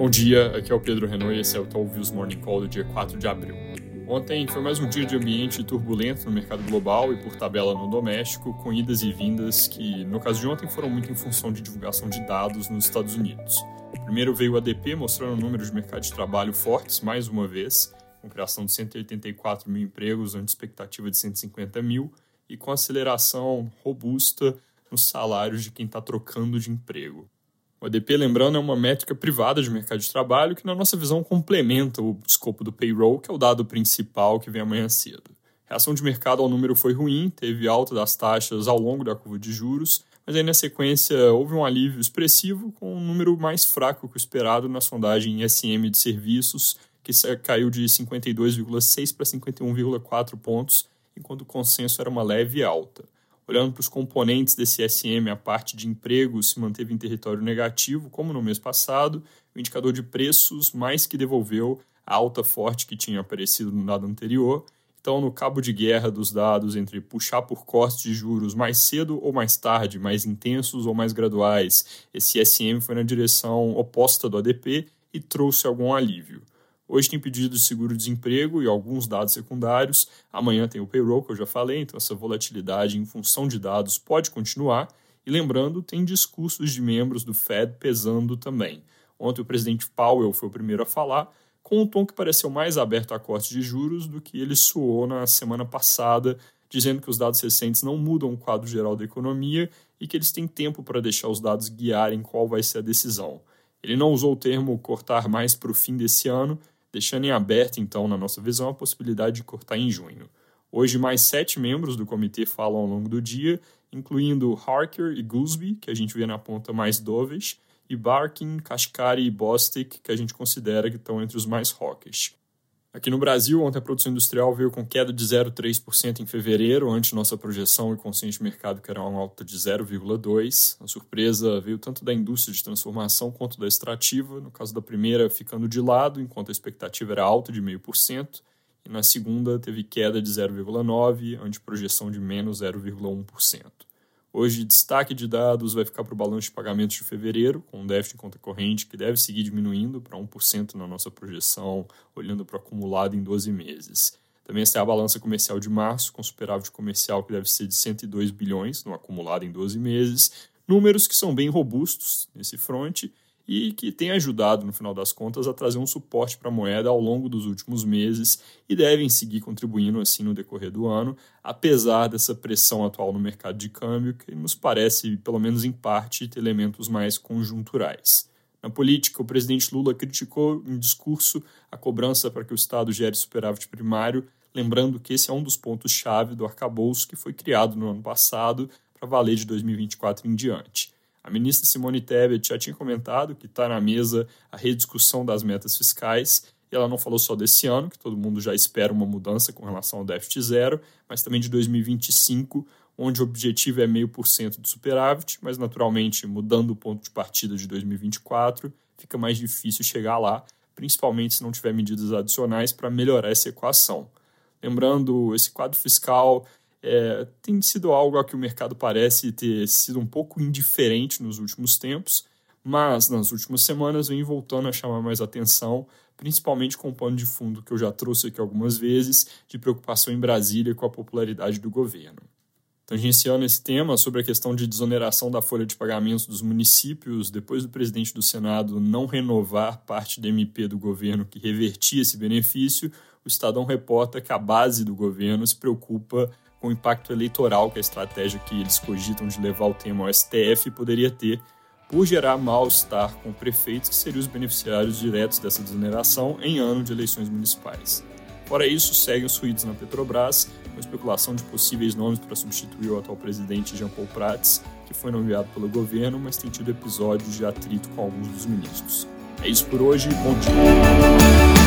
Bom dia, aqui é o Pedro Renault e esse é o Talvez Morning Call do dia 4 de abril. Ontem foi mais um dia de ambiente turbulento no mercado global e por tabela no doméstico, com idas e vindas que, no caso de ontem, foram muito em função de divulgação de dados nos Estados Unidos. Primeiro veio o ADP mostrando números de mercado de trabalho fortes mais uma vez, com criação de 184 mil empregos ante expectativa de 150 mil e com aceleração robusta nos salários de quem está trocando de emprego. O ADP, lembrando, é uma métrica privada de mercado de trabalho que, na nossa visão, complementa o escopo do payroll, que é o dado principal que vem amanhã cedo. A reação de mercado ao número foi ruim, teve alta das taxas ao longo da curva de juros, mas aí na sequência houve um alívio expressivo com um número mais fraco que o esperado na sondagem ISM de serviços, que caiu de 52,6 para 51,4 pontos, enquanto o consenso era uma leve alta. Olhando para os componentes desse ISM, a parte de empregos se manteve em território negativo, como no mês passado. O indicador de preços mais que devolveu a alta forte que tinha aparecido no dado anterior. Então, no cabo de guerra dos dados entre puxar por cortes de juros mais cedo ou mais tarde, mais intensos ou mais graduais, esse ISM foi na direção oposta do ADP e trouxe algum alívio. Hoje tem pedido de seguro-desemprego e alguns dados secundários. Amanhã tem o payroll, que eu já falei, então essa volatilidade em função de dados pode continuar. E lembrando, tem discursos de membros do Fed pesando também. Ontem o presidente Powell foi o primeiro a falar, com um tom que pareceu mais aberto a cortes de juros do que ele soou na semana passada, dizendo que os dados recentes não mudam o quadro geral da economia e que eles têm tempo para deixar os dados guiarem qual vai ser a decisão. Ele não usou o termo cortar mais para o fim desse ano, deixando em aberto, então, na nossa visão, a possibilidade de cortar em junho. Hoje, mais 7 membros do comitê falam ao longo do dia, incluindo Harker e Goolsbee, que a gente vê na ponta mais dovish, e Barkin, Kashkari e Bostic, que a gente considera que estão entre os mais hawkish. Aqui no Brasil, ontem a produção industrial veio com queda de 0,3% em fevereiro, ante nossa projeção e consenso de mercado que era uma alta de 0,2%. A surpresa veio tanto da indústria de transformação quanto da extrativa, no caso da primeira ficando de lado, enquanto a expectativa era alta de 0,5%, e na segunda teve queda de 0,9%, ante projeção de menos 0,1%. Hoje, destaque de dados vai ficar para o balanço de pagamentos de fevereiro, com um déficit em conta corrente que deve seguir diminuindo para 1% na nossa projeção, olhando para o acumulado em 12 meses. Também está a balança comercial de março, com superávit comercial que deve ser de 102 bilhões no acumulado em 12 meses, números que são bem robustos nesse fronte e que têm ajudado, no final das contas, a trazer um suporte para a moeda ao longo dos últimos meses e devem seguir contribuindo assim no decorrer do ano, apesar dessa pressão atual no mercado de câmbio, que nos parece, pelo menos em parte, ter elementos mais conjunturais. Na política, o presidente Lula criticou em discurso a cobrança para que o Estado gere superávit primário, lembrando que esse é um dos pontos-chave do arcabouço que foi criado no ano passado para valer de 2024 em diante. A ministra Simone Tebet já tinha comentado que está na mesa a rediscussão das metas fiscais, e ela não falou só desse ano, que todo mundo já espera uma mudança com relação ao déficit zero, mas também de 2025, onde o objetivo é 0,5% de superávit, mas naturalmente, mudando o ponto de partida de 2024, fica mais difícil chegar lá, principalmente se não tiver medidas adicionais para melhorar essa equação. Lembrando, esse quadro fiscal tem sido algo a que o mercado parece ter sido um pouco indiferente nos últimos tempos, mas nas últimas semanas vem voltando a chamar mais atenção, principalmente com o pano de fundo que eu já trouxe aqui algumas vezes, de preocupação em Brasília com a popularidade do governo. Tangenciando esse tema sobre a questão de desoneração da folha de pagamentos dos municípios, depois do presidente do Senado não renovar parte da MP do governo que revertia esse benefício, o Estadão reporta que a base do governo se preocupa com o impacto eleitoral que a estratégia que eles cogitam de levar o tema ao STF poderia ter, por gerar mal-estar com prefeitos que seriam os beneficiários diretos dessa desoneração em ano de eleições municipais. Fora isso, seguem os ruídos na Petrobras, com especulação de possíveis nomes para substituir o atual presidente Jean Paul Prats, que foi nomeado pelo governo, mas tem tido episódios de atrito com alguns dos ministros. É isso por hoje, bom dia!